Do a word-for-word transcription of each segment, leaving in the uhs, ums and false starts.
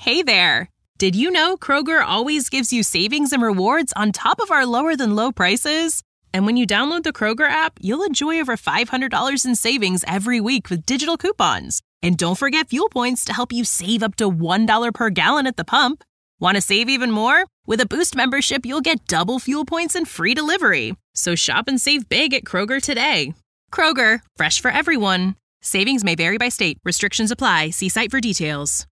Hey there! Did you know Kroger always gives you savings and rewards on top of our lower-than-low prices? And when you download the Kroger app, you'll enjoy over five hundred dollars in savings every week with digital coupons. And don't forget fuel points to help you save up to one dollar per gallon at the pump. Want to save even more? With a Boost membership, you'll get double fuel points and free delivery. So shop and save big at Kroger today. Kroger, fresh for everyone. Savings may vary by state. Restrictions apply. See site for details.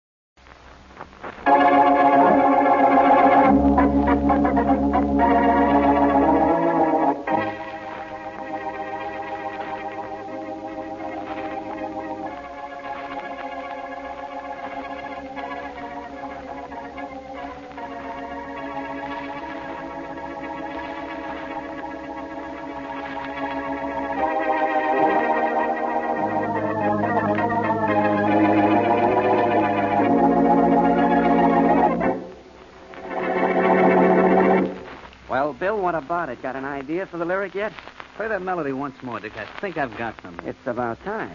Bill, what about it? Got an idea for the lyric yet? Play that melody once more, Dick. I think I've got some. It's about time.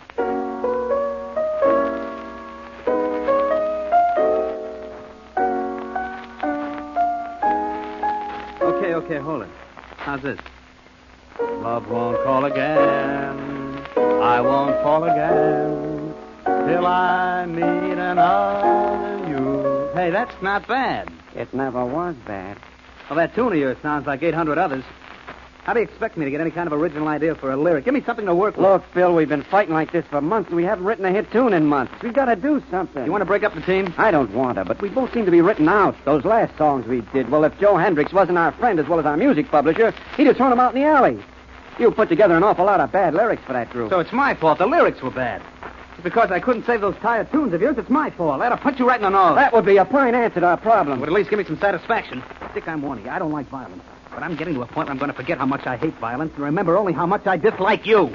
Okay, okay, hold it. How's this? Love won't call again. I won't fall again till I meet another you. Hey, that's not bad. It never was bad. Well, that tune of yours sounds like eight hundred others. How do you expect me to get any kind of original idea for a lyric? Give me something to work with. Look, Bill, we've been fighting like this for months. We haven't written a hit tune in months. We've got to do something. You want to break up the team? I don't want to, but we both seem to be written out. Those last songs we did. Well, if Joe Hendricks wasn't our friend as well as our music publisher, he'd have thrown them out in the alley. You put together an awful lot of bad lyrics for that group. So it's my fault. The lyrics were bad. It's because I couldn't save those tired tunes of yours. It's my fault. That'll put you right in the nose. That would be a fine answer to our problem. Would at least give me some satisfaction. Dick, I'm warning you. I don't like violence. But I'm getting to a point where I'm going to forget how much I hate violence and remember only how much I dislike you.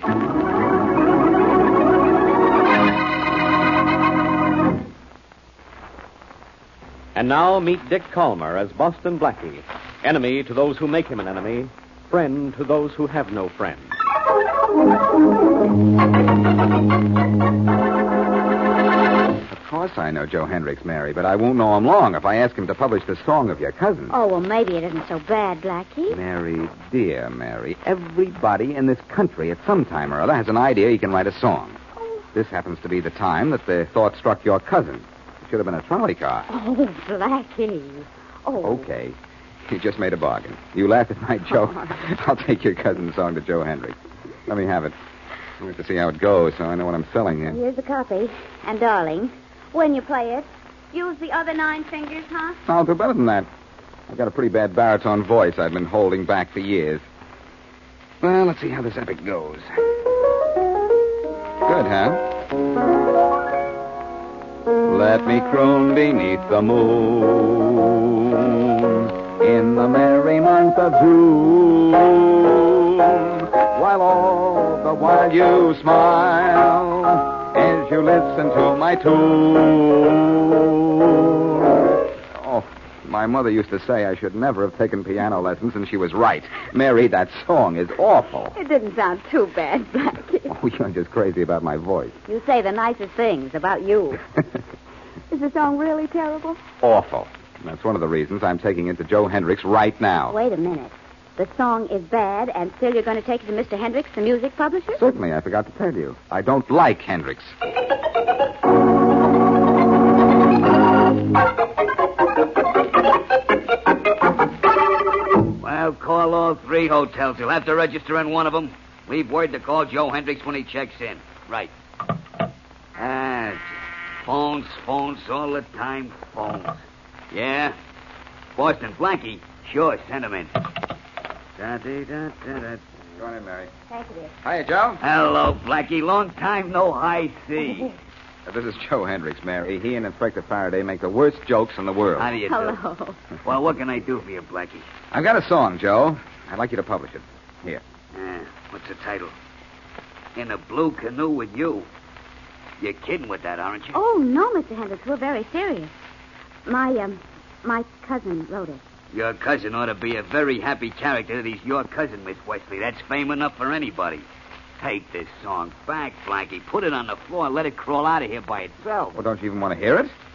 And now meet Dick Calmer as Boston Blackie. Enemy to those who make him an enemy. Friend to those who have no friend. Of course I know Joe Hendricks, Mary, but I won't know him long if I ask him to publish the song of your cousin. Oh, well, maybe it isn't so bad, Blackie. Mary, dear Mary, everybody in this country at some time or other has an idea he can write a song. Oh. This happens to be the time that the thought struck your cousin. It should have been a trolley car. Oh, Blackie. Oh. Okay. You just made a bargain. You laughed at my joke. I'll take your cousin's song to Joe Hendricks. Let me have it. I have to see how it goes so I know what I'm selling here. Here's the copy. And, darling, when you play it, use the other nine fingers, huh? I'll do better than that. I've got a pretty bad baritone voice I've been holding back for years. Well, let's see how this epic goes. Good, huh? Let me croon beneath the moon in the merry month of June, while all the while you smile as you listen to my tune. Oh, my mother used to say I should never have taken piano lessons, and she was right. Mary, that song is awful. It didn't sound too bad, Blackie. Oh, you're just crazy about my voice. You say the nicest things about you. Is the song really terrible? Awful. And that's one of the reasons I'm taking it to Joe Hendricks right now. Wait a minute. The song is bad, and still you're going to take it to Mister Hendricks, the music publisher? Certainly, I forgot to tell you. I don't like Hendricks. Well, call all three hotels. You'll have to register in one of them. Leave word to call Joe Hendricks when he checks in. Right. Ah, phones, phones, all the time, phones. Yeah? Boston Blackie? Sure, send him in. Da, da, da, da, da. Go on in, Mary. Thank you, dear. Hiya, Joe. Hello, Blackie. Long time no high see. Uh, this is Joe Hendricks, Mary. He and Inspector Faraday make the worst jokes in the world. How do you do? Hello. Well, what can I do for you, Blackie? I've got a song, Joe. I'd like you to publish it. Here. Ah, what's the title? In a Blue Canoe with You. You're kidding with that, aren't you? Oh, no, Mister Hendricks. We're very serious. My, um, my cousin wrote it. Your cousin ought to be a very happy character that he's your cousin, Miss Wesley. That's fame enough for anybody. Take this song back, Blackie. Put it on the floor and let it crawl out of here by itself. Well, don't you even want to hear it?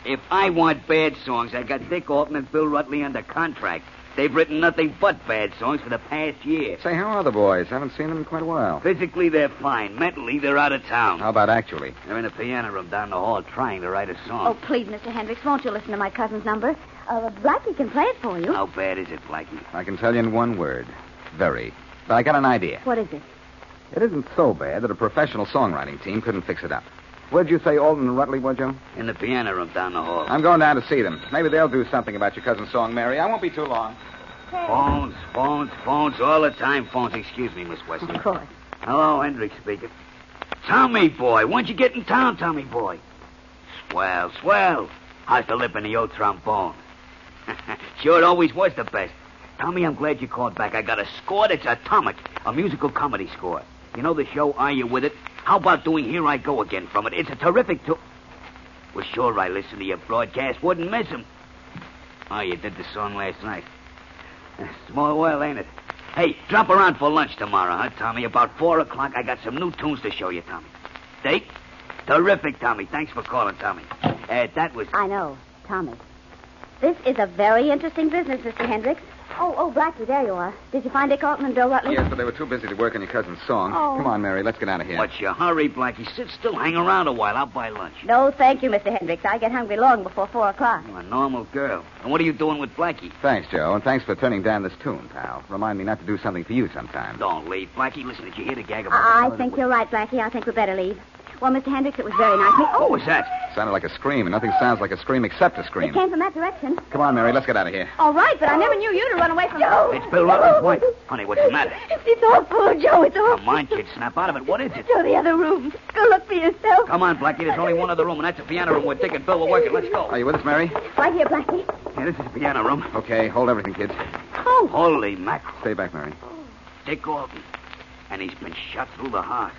If I want bad songs, I got Dick Alton and Bill Rutley under contract. They've written nothing but bad songs for the past year. Say, how are the boys? Haven't seen them in quite a while. Physically, they're fine. Mentally, they're out of town. How about actually? They're in a piano room down the hall trying to write a song. Oh, please, Mister Hendricks, won't you listen to my cousin's number? Uh, Blackie can play it for you. How bad is it, Blackie? I can tell you in one word. Very. But I got an idea. What is it? It isn't so bad that a professional songwriting team couldn't fix it up. Where'd you say Alton and Rutley were, Joe? In the piano room down the hall. I'm going down to see them. Maybe they'll do something about your cousin's song, Mary. I won't be too long. Phones, phones, phones, all the time phones. Excuse me, Miss Wesley. Of course. Hello, Hendricks speaking. Tommy boy, when'd you get in town, Tommy boy? Swell, swell. How's the lip in the old trombone? Sure, it always was the best. Tommy, I'm glad you called back. I got a score that's atomic, a musical comedy score. You know the show Are You With It? How about doing Here I Go Again from it? It's a terrific to... Well, sure, I listen to your broadcast. Wouldn't miss him. Oh, you did the song last night. Small world, ain't it? Hey, drop around for lunch tomorrow, huh, Tommy? About four o'clock, I got some new tunes to show you, Tommy. Date? Terrific, Tommy. Thanks for calling, Tommy. Uh, that was... I know, Tommy. This is a very interesting business, Mister Hendricks. Oh, oh, Blackie, there you are. Did you find Dick Alton and Bill Rutley? Yes, but they were too busy to work on your cousin's song. Oh. Come on, Mary. Let's get out of here. What's your hurry, Blackie? Sit still, hang around a while. I'll buy lunch. No, thank you, Mister Hendricks. I get hungry long before four o'clock. You're a normal girl. And what are you doing with Blackie? Thanks, Joe, and thanks for turning down this tune, pal. Remind me not to do something for you sometime. Don't leave. Blackie, listen, did you hear the gag about... I think you're right, Blackie. I think we'd better leave. Well, Mister Hendricks, it was very nice. Me- oh, What was that? Sounded like a scream, and nothing sounds like a scream except a scream. It came from that direction. Come on, Mary. Let's get out of here. All right, but I never knew you to run away from... Joe! It's Bill Rutley's wife. Honey, what's the matter? It's awful, Joe. It's awful. Come on, kid. Snap out of it. What is it? Go to the other room. Go look for yourself. Come on, Blackie. There's only one other room, and that's the piano room where Dick and Bill were working. Let's go. Are you with us, Mary? Right here, Blackie. Yeah, this is the piano room. Okay, hold everything, kids. Oh. Holy mackerel. Stay back, Mary. Dick Alton. And he's been shot through the heart.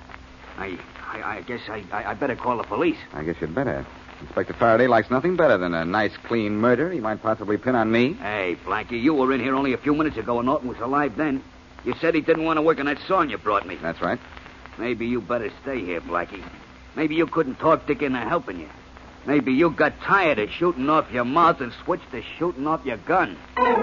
I I, I guess I, I I better call the police. I guess you'd better. Inspector Faraday likes nothing better than a nice, clean murder he might possibly pin on me. Hey, Blackie, you were in here only a few minutes ago, and Norton was alive then. You said he didn't want to work on that song you brought me. That's right. Maybe you better stay here, Blackie. Maybe you couldn't talk Dick into helping you. Maybe you got tired of shooting off your mouth and switched to shooting off your gun.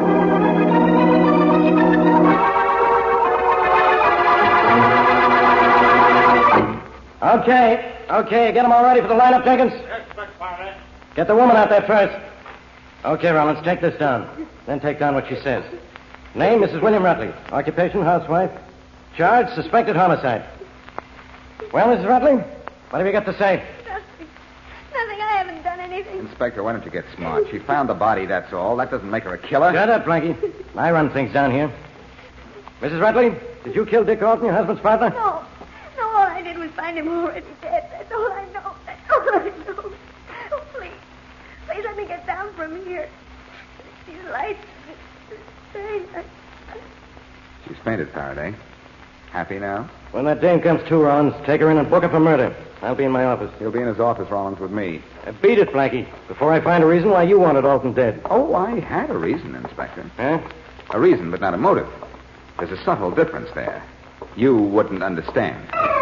Okay, okay, get them all ready for the lineup, Jenkins. Yes, Inspector Faraday. Get the woman out there first. Okay, Rollins, take this down. Then take down what she says. Name, Missus William Rutley. Occupation, housewife. Charge, suspected homicide. Well, Missus Rutley, what have you got to say? Nothing. Nothing. I haven't done anything. Inspector, why don't you get smart? She found the body, that's all. That doesn't make her a killer. Shut up, Blackie. I run things down here. Missus Rutley, did you kill Dick Alton, your husband's partner? No. No, all I did was find him already dead. That's all I know. That's all I know. Oh, please. Please let me get down from here. These lights. Very nice. She's fainted, Faraday. Happy now? When that dame comes to, Rollins, take her in and book her for murder. I'll be in my office. He'll be in his office, Rollins, with me. Uh, beat it, Blackie, before I find a reason why you wanted Alton dead. Oh, I had a reason, Inspector. Huh? A reason, but not a motive. There's a subtle difference there. You wouldn't understand.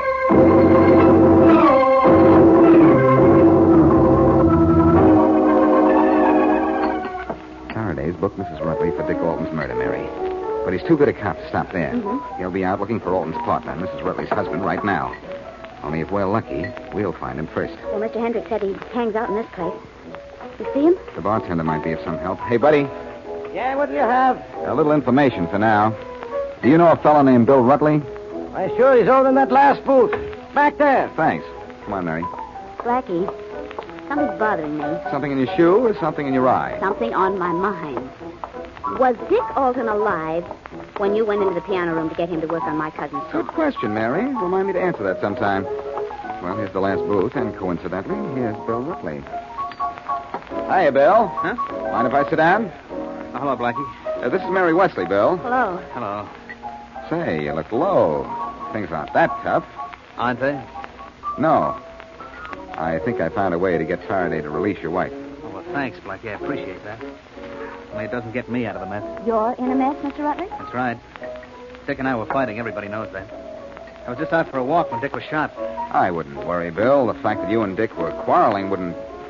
Faraday's booked Missus Rutley for Dick Alton's murder, Mary. But he's too good a cop to stop there. Mm-hmm. He'll be out looking for Alton's partner, Missus Rutley's husband, right now. Only if we're lucky, we'll find him first. Well, Mister Hendricks said he hangs out in this place. You see him? The bartender might be of some help. Hey, buddy, Yeah, what do you have? a little information for now. Do you know a fellow named Bill Rutley? Why, sure, he's over in that last booth. Back there. Thanks. Come on, Mary. Blackie, something's bothering me. Something in your shoe or something in your eye? Something on my mind. Was Dick Alton alive when you went into the piano room to get him to work on my cousin's Good song? question, Mary. Remind me to answer that sometime. Well, here's the last booth, and coincidentally, here's Bill Rutley. Hiya, Bill. Huh? Mind if I sit down? Oh, hello, Blackie. Uh, this is Mary Wesley, Bill. Hello. Hello. Say, you look low. Things aren't that tough. Aren't they? No. I think I found a way to get Faraday to release your wife. Oh, well, thanks, Blackie. I appreciate that. Only it doesn't get me out of the mess. You're in a mess, Mister Rutley? That's right. Dick and I were fighting. Everybody knows that. I was just out for a walk when Dick was shot. I wouldn't worry, Bill. The fact that you and Dick were quarreling wouldn't...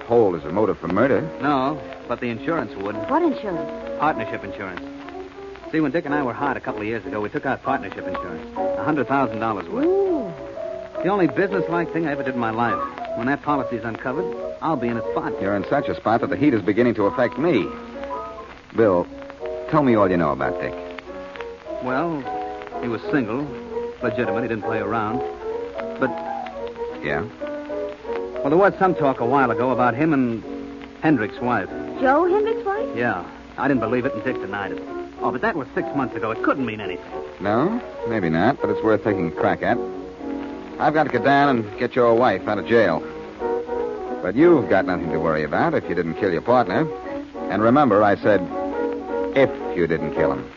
uphold as a motive for murder. No, but the insurance would. What insurance? Partnership insurance. See, when Dick and I were hard a couple of years ago, we took out partnership insurance. A hundred thousand dollars worth. Ooh. The only business-like thing I ever did in my life. When that policy's uncovered, I'll be in a spot. You're in such a spot that the heat is beginning to affect me. Bill, tell me all you know about Dick. Well, he was single, legitimate. He didn't play around. But, Yeah? well, there was some talk a while ago about him and Hendrick's wife. Joe Hendrick's wife? Yeah. I didn't believe it, and Dick denied it. Oh, but that was six months ago. It couldn't mean anything. No? Maybe not, but it's worth taking a crack at. I've got to get down and get your wife out of jail. But you've got nothing to worry about if you didn't kill your partner. And remember, I said, if you didn't kill him.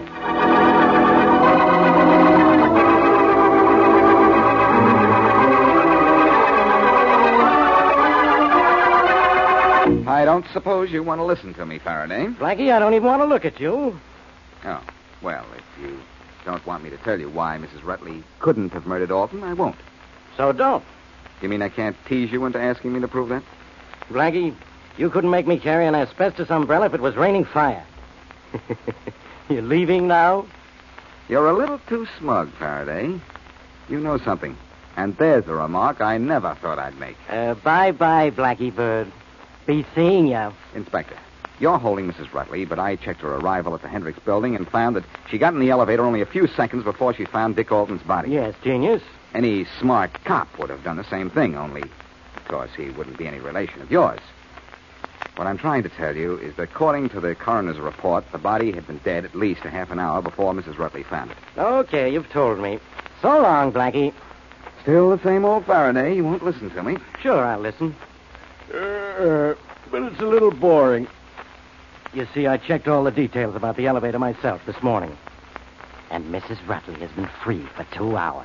I don't suppose you want to listen to me, Faraday. Blackie, I don't even want to look at you. Oh, well, if you don't want me to tell you why Missus Rutley couldn't have murdered Alton, I won't. So don't. You mean I can't tease you into asking me to prove that? Blackie, you couldn't make me carry an asbestos umbrella if it was raining fire. You're leaving now? You're a little too smug, Faraday. You know something. And there's a remark I never thought I'd make. Uh, bye-bye, Blackie Bird. Be seeing you. Inspector, you're holding Missus Rutley, but I checked her arrival at the Hendricks building and found that she got in the elevator only a few seconds before she found Dick Alton's body. Yes, genius. Any smart cop would have done the same thing, only, of course, he wouldn't be any relation of yours. What I'm trying to tell you is that according to the coroner's report, the body had been dead at least a half an hour before Missus Rutley found it. Okay, you've told me. So long, Blackie. Still the same old Faraday. You won't listen to me. Sure, I'll listen. Uh, but it's a little boring. You see, I checked all the details about the elevator myself this morning. And Missus Rutley has been free for two hours.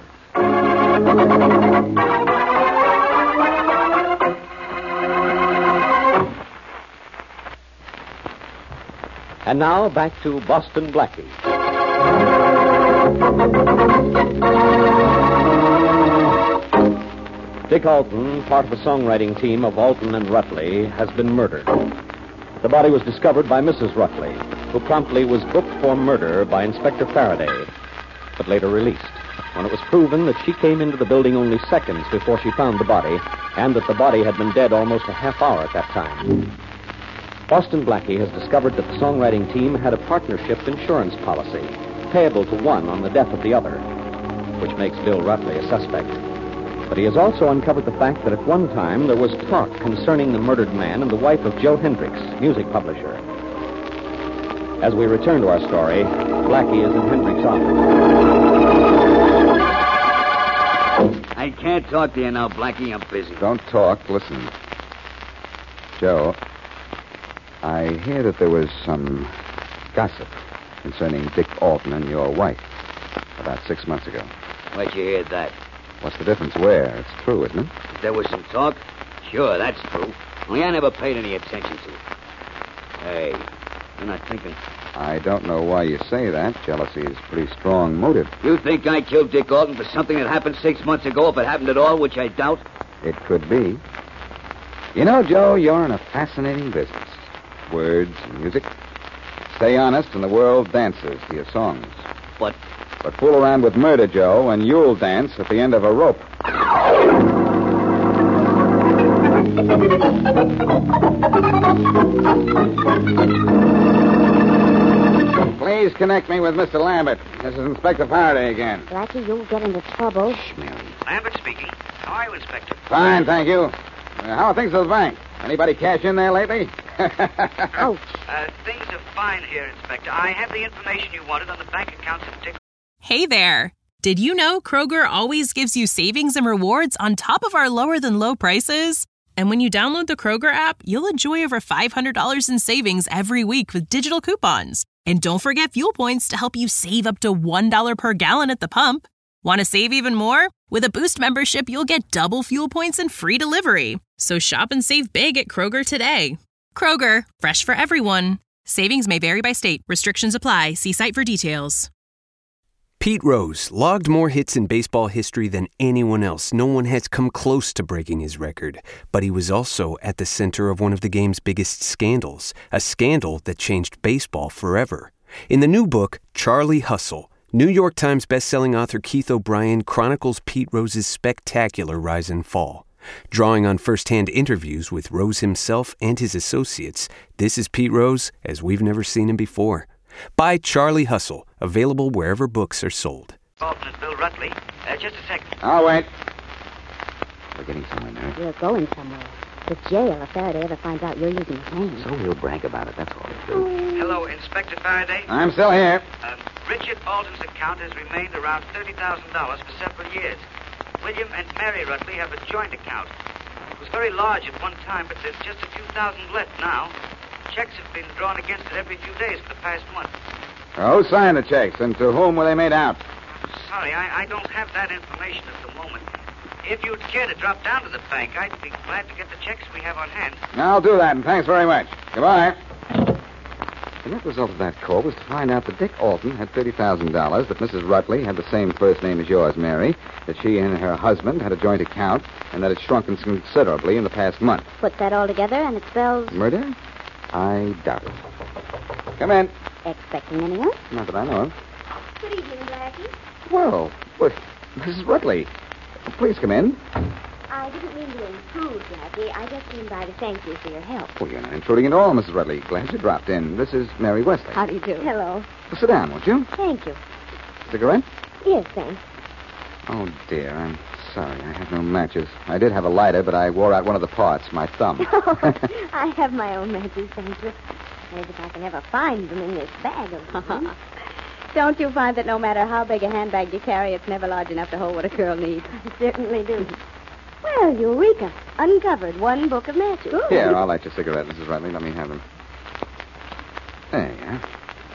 And now back to Boston Blackie. Dick Alton, part of the songwriting team of Alton and Rutley, has been murdered. The body was discovered by Missus Rutley, who promptly was booked for murder by Inspector Faraday, but later released, when it was proven that she came into the building only seconds before she found the body, and that the body had been dead almost a half hour at that time. Boston Blackie has discovered that the songwriting team had a partnership insurance policy, payable to one on the death of the other, which makes Bill Rutley a suspect. But he has also uncovered the fact that at one time there was talk concerning the murdered man and the wife of Joe Hendricks, music publisher. As we return to our story, Blackie is in Hendricks' office. I can't talk to you now, Blackie. I'm busy. Don't talk. Listen. Joe, I hear that there was some gossip concerning Dick Alton and your wife about six months ago. Where'd you hear that? What's the difference where? It's true, isn't it? If there was some talk? Sure, that's true. Only I never paid any attention to it. Hey, you're not thinking... I don't know why you say that. Jealousy is a pretty strong motive. You think I killed Dick Alton for something that happened six months ago, if it happened at all, which I doubt? It could be. You know, Joe, you're in a fascinating business. Words and music. Stay honest, and the world dances to your songs. But... But fool around with murder, Joe, and you'll dance at the end of a rope. Please connect me with Mister Lambert. This is Inspector Faraday again. Blackie, you'll get into trouble. Shh, Mary. Lambert speaking. How are you, Inspector? Fine, thank you. Uh, how are things at the bank? Anybody cash in there lately? Ouch. Uh, things are fine here, Inspector. I have the information you wanted on the bank accounts of Dick. Hey there! Did you know Kroger always gives you savings and rewards on top of our lower-than-low prices? And when you download the Kroger app, you'll enjoy over five hundred dollars in savings every week with digital coupons. And don't forget fuel points to help you save up to one dollar per gallon at the pump. Want to save even more? With a Boost membership, you'll get double fuel points and free delivery. So shop and save big at Kroger today. Kroger, fresh for everyone. Savings may vary by state. Restrictions apply. See site for details. Pete Rose logged more hits in baseball history than anyone else. No one has come close to breaking his record. But he was also at the center of one of the game's biggest scandals, a scandal that changed baseball forever. In the new book, Charlie Hustle, New York Times bestselling author Keith O'Brien chronicles Pete Rose's spectacular rise and fall. Drawing on first-hand interviews with Rose himself and his associates, this is Pete Rose as we've never seen him before. Buy Charlie Hustle, available wherever books are sold. Bolton and Bill Rutley. Uh, just a second. I'll wait. We're getting somewhere, Mary. We're going somewhere. The jail if Faraday ever finds out you're using his name. So he'll brag about it, that's all he'll do. Hello, Inspector Faraday. I'm still here. Uh, Richard Bolton's account has remained around thirty thousand dollars for several years. William and Mary Rutley have a joint account. It was very large at one time, but there's just a few thousand left now. Checks have been drawn against it every few days for the past month. Oh, who signed the checks, and to whom were they made out? Sorry, I, I don't have that information at the moment. If you'd care to drop down to the bank, I'd be glad to get the checks we have on hand. I'll do that, and thanks very much. Goodbye. The net result of that call was to find out that Dick Alton had thirty thousand dollars, that Missus Rutley had the same first name as yours, Mary, that she and her husband had a joint account, and that it shrunken considerably in the past month. Put that all together, and it spells... Murder? I doubt it. Come in. Expecting anyone? Not that I know of. Good evening, Blackie. Well, but Missus Rutley, please come in. I didn't mean to intrude, Blackie. I just came by to thank you for your help. Oh, you're not intruding at all, Missus Rutley. Glad you dropped in. This is Mary Wesley. How do you do? Hello. Well, sit down, won't you? Thank you. Cigarette? Yes, thanks. Oh, dear, I'm sorry. I have no matches. I did have a lighter, but I wore out one of the parts, my thumb. I have my own matches, thank you. Maybe if I can ever find them in this bag of them. Don't you find that no matter how big a handbag you carry, it's never large enough to hold what a girl needs? I certainly do. Well, Eureka. Uncovered one book of matches. Ooh. Here, I'll light your cigarette, Missus Rutley. Let me have them. There you are.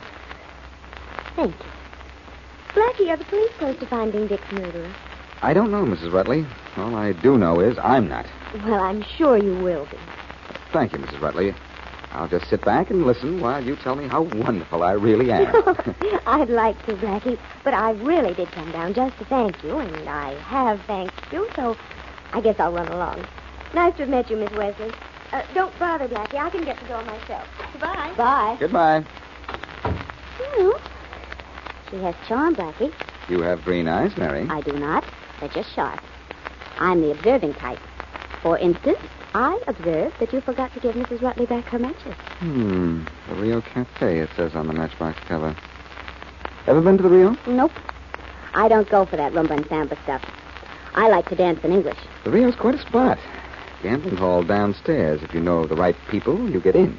Thank you. Blackie, are the police close to finding Dick's murderer? I don't know, Missus Rutley. All I do know is I'm not. Well, I'm sure you will be. Thank you, Missus Rutley. I'll just sit back and listen while you tell me how wonderful I really am. I'd like to, Blackie, but I really did come down just to thank you, and I have thanked you, so I guess I'll run along. Nice to have met you, Miss Wesley. Uh, don't bother, Blackie. I can get the door myself. Goodbye. Bye. Goodbye. Well, she has charm, Blackie. You have green eyes, Mary. I do not. They're just sharp. I'm the observing type. For instance, I observed that you forgot to give Missus Rutley back her matches. Hmm. The Rio Cafe, it says on the matchbox cover. Ever been to the Rio? Nope. I don't go for that rumba and samba stuff. I like to dance in English. The Rio's quite a spot. Gambling hall downstairs. If you know the right people, you get in.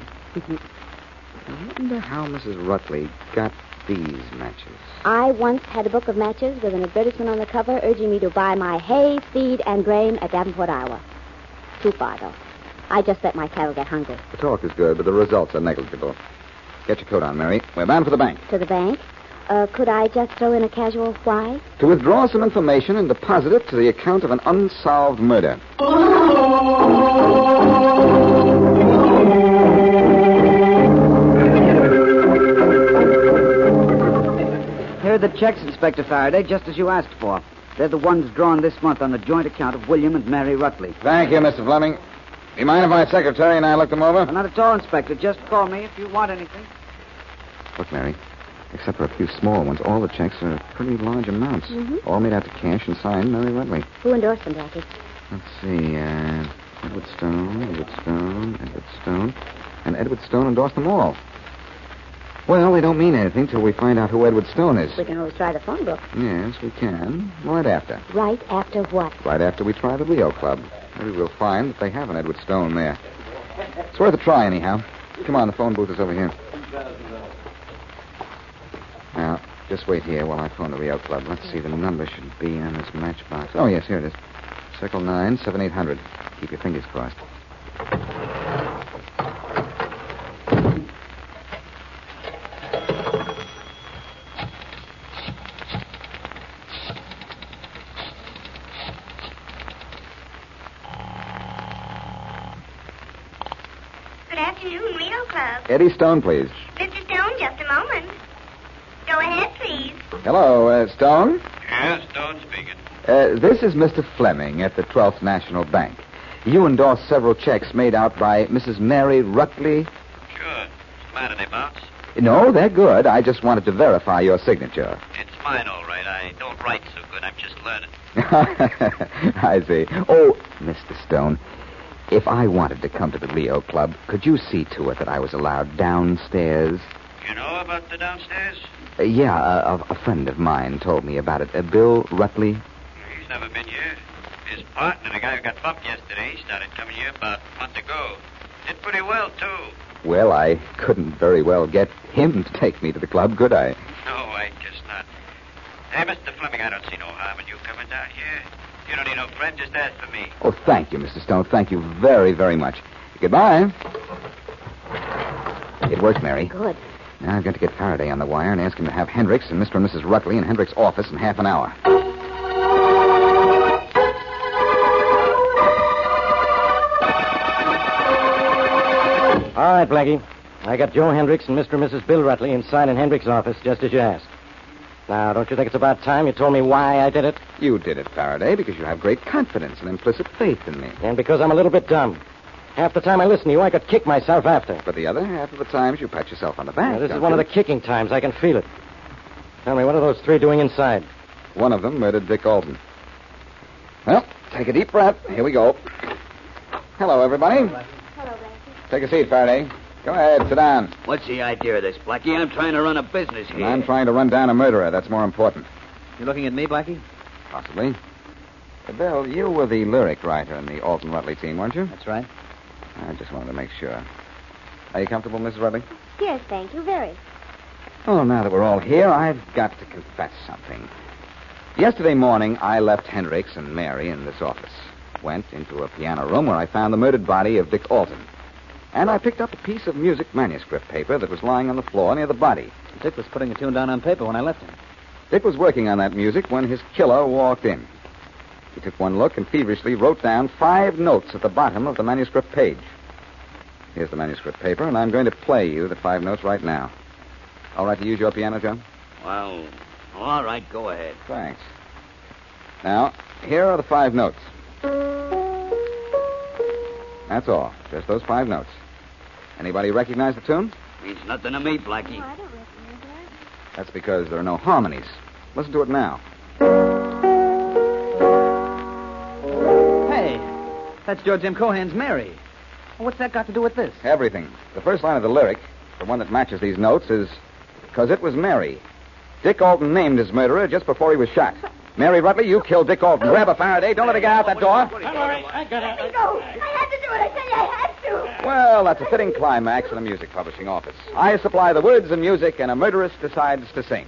I wonder how Missus Rutley got these matches. I once had a book of matches with an advertisement on the cover urging me to buy my hay, feed, and grain at Davenport, Iowa. Too far, though. I just let my cattle get hungry. The talk is good, but the results are negligible. Get your coat on, Mary. We're bound for the bank. To the bank? Uh, could I just throw in a casual why? To withdraw some information and deposit it to the account of an unsolved murder. Here are the checks, Inspector Faraday, just as you asked for. They're the ones drawn this month on the joint account of William and Mary Rutley. Thank you, Mister Fleming. Do you mind if my secretary and I look them over? Well, not at all, Inspector. Just call me if you want anything. Look, Mary, except for a few small ones, all the checks are pretty large amounts. Mm-hmm. All made out to cash and signed Mary Rutley. Who endorsed them, Blackie? Let's see, uh, Edward Stone, Edward Stone, Edward Stone. And Edward Stone endorsed them all. Well, they don't mean anything till we find out who Edward Stone is. We can always try the phone book. Yes, we can. Right after. Right after what? Right after we try the Rio Club. Maybe we'll find that they have an Edward Stone there. It's worth a try, anyhow. Come on, the phone booth is over here. Now, just wait here while I phone the Rio Club. Let's see, the number should be on this matchbox. Oh, yes, here it is. Circle nine, seven eight hundred. Keep your fingers crossed. Good afternoon, Rio Club. Eddie Stone, please. Mister Stone, just a moment. Go ahead, please. please. Hello, uh, Stone. Yes, Stone speaking. Uh, this is Mister Fleming at the twelfth National Bank. You endorsed several checks made out by Missus Mary Rutley. Sure. Matter they bounce? No, they're good. I just wanted to verify your signature. It's mine, all right. I don't write so good. I'm just learning. I see. Oh, Mister Stone, if I wanted to come to the Rio Club, could you see to it that I was allowed downstairs? You know about the downstairs? Uh, yeah, a, a friend of mine told me about it. Uh, Bill Rutley. He's never been here. His partner, the guy who got bumped yesterday, started coming here about a month ago. Did pretty well, too. Well, I couldn't very well get him to take me to the club, could I? No, I guess not. Hey, Mister Fleming, I don't see no harm in you coming down here. You don't need no friend, just ask for me. Oh, thank you, Mister Stone. Thank you very, very much. Goodbye. It worked, Mary. Good. Now I've got to get Faraday on the wire and ask him to have Hendricks and Mister and Missus Rutley in Hendricks' office in half an hour. All right, Blackie. I got Joe Hendricks and Mister and Missus Bill Rutley inside in Hendricks' office, just as you asked. Now, don't you think it's about time you told me why I did it? You did it, Faraday, because you have great confidence and implicit faith in me. And because I'm a little bit dumb. Half the time I listen to you, I could kick myself after. But the other half of the times, you pat yourself on the back. Now, this is don't one you? of the kicking times. I can feel it. Tell me, what are those three doing inside? One of them murdered Dick Alton. Well, take a deep breath. Here we go. Hello, everybody. Hello, Blackie. Take a seat, Faraday. Go ahead, sit down. What's the idea of this, Blackie? I'm trying to run a business here. And I'm trying to run down a murderer. That's more important. You looking at me, Blackie? Possibly. Uh, Bill, you were the lyric writer in the Alton Rutley team, weren't you? That's right. I just wanted to make sure. Are you comfortable, Missus Rutley? Yes, thank you, very. Oh, now that we're all here, I've got to confess something. Yesterday morning, I left Hendricks and Mary in this office. Went into a piano room where I found the murdered body of Dick Alton. And I picked up a piece of music manuscript paper that was lying on the floor near the body. Dick was putting a tune down on paper when I left him. Dick was working on that music when his killer walked in. He took one look and feverishly wrote down five notes at the bottom of the manuscript page. Here's the manuscript paper, and I'm going to play you the five notes right now. All right to use your piano, John? Well, all right, go ahead. Thanks. Now, here are the five notes. That's all. Just those five notes. Anybody recognize the tune? Means nothing to me, Blackie. Oh, I don't recognize that. That's because there are no harmonies. Listen to it now. Hey, that's George M. Cohan's Mary. What's that got to do with this? Everything. The first line of the lyric, the one that matches these notes, is, "'Cause it was Mary." Dick Alton named his murderer just before he was shot. Mary Rutley, you killed Dick Alton. Grab a Faraday. Don't let her get out that door. I'm all right. I got Let me go. I had to do it. I tell you, I had to. Well, that's a fitting climax in a music publishing office. I supply the words and music, and a murderess decides to sing.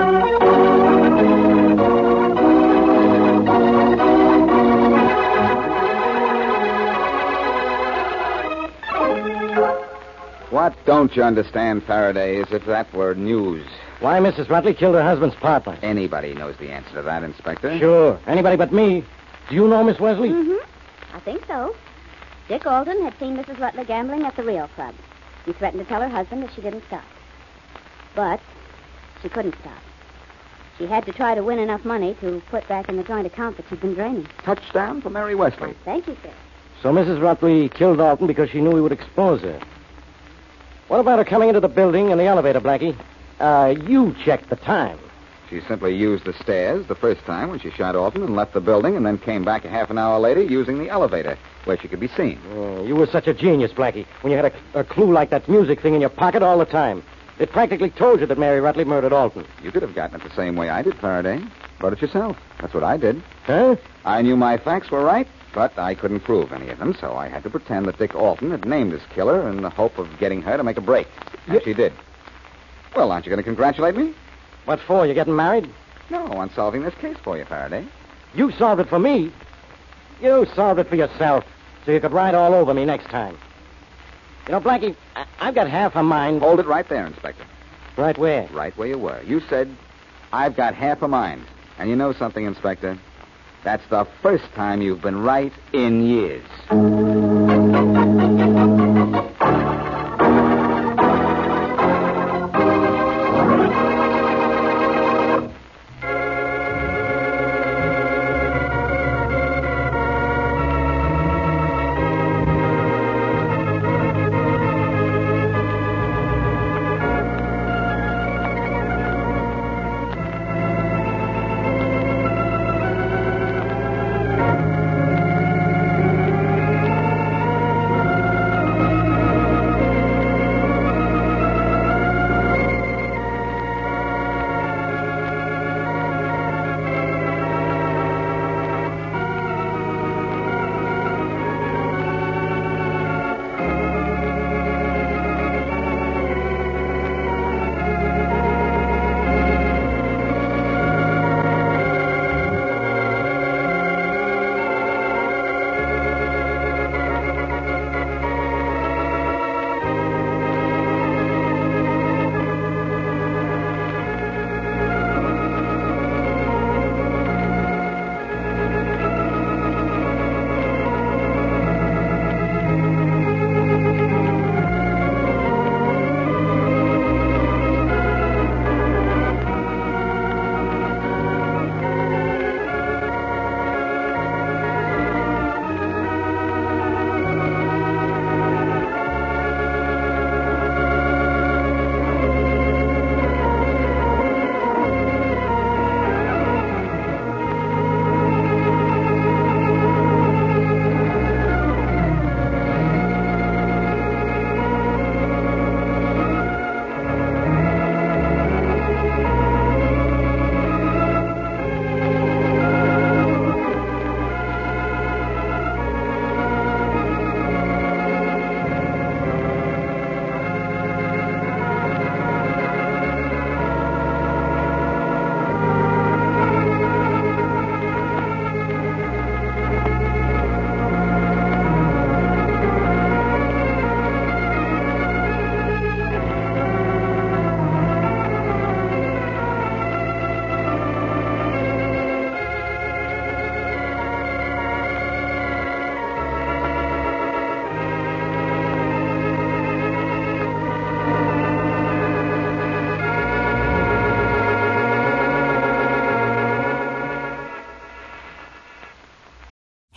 What don't you understand, Faraday, as if that were news? Why Missus Rutley killed her husband's partner? Anybody knows the answer to that, Inspector. Sure. Anybody but me. Do you know Miss Wesley? Mm-hmm. I think so. Dick Alton had seen Missus Rutley gambling at the Rio Club. He threatened to tell her husband if she didn't stop. But she couldn't stop. She had to try to win enough money to put back in the joint account that she'd been draining. Touchdown for Mary Wesley. Thank you, sir. So Missus Rutley killed Alton because she knew he would expose her. What about her coming into the building in the elevator, Blackie? Uh, you checked the time. She simply used the stairs the first time when she shot Alton and left the building, and then came back a half an hour later using the elevator, where she could be seen. Oh, you were such a genius, Blackie, when you had a, a clue like that music thing in your pocket all the time. It practically told you that Mary Rutley murdered Alton. You could have gotten it the same way I did, Faraday. Wrote it yourself. That's what I did. Huh? I knew my facts were right, but I couldn't prove any of them, so I had to pretend that Dick Alton had named his killer in the hope of getting her to make a break. And You- she did. Well, aren't you going to congratulate me? What for? You getting married? No, on solving this case for you, Faraday. You solved it for me. You solved it for yourself, so you could ride all over me next time. You know, Blackie, I- I've got half a mind. Hold it right there, Inspector. Right where? Right where you were. You said, I've got half a mind. And you know something, Inspector? That's the first time you've been right in years.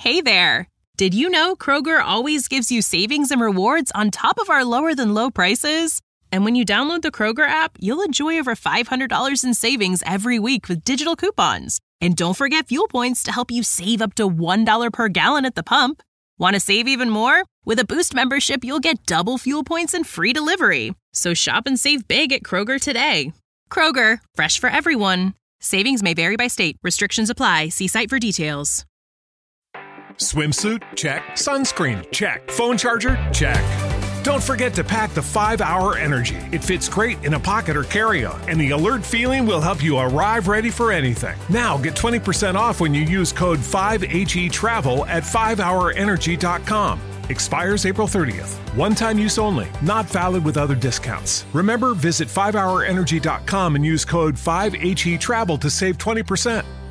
Hey there! Did you know Kroger always gives you savings and rewards on top of our lower-than-low prices? And when you download the Kroger app, you'll enjoy over five hundred dollars in savings every week with digital coupons. And don't forget fuel points to help you save up to one dollar per gallon at the pump. Want to save even more? With a Boost membership, you'll get double fuel points and free delivery. So shop and save big at Kroger today. Kroger, fresh for everyone. Savings may vary by state. Restrictions apply. See site for details. Swimsuit? Check. Sunscreen? Check. Phone charger? Check. Don't forget to pack the five hour Energy. It fits great in a pocket or carry-on, and the alert feeling will help you arrive ready for anything. Now get twenty percent off when you use code five H E Travel at five hour energy dot com. Expires April thirtieth. One-time use only. Not valid with other discounts. Remember, visit five hour energy dot com and use code five H E Travel to save twenty percent.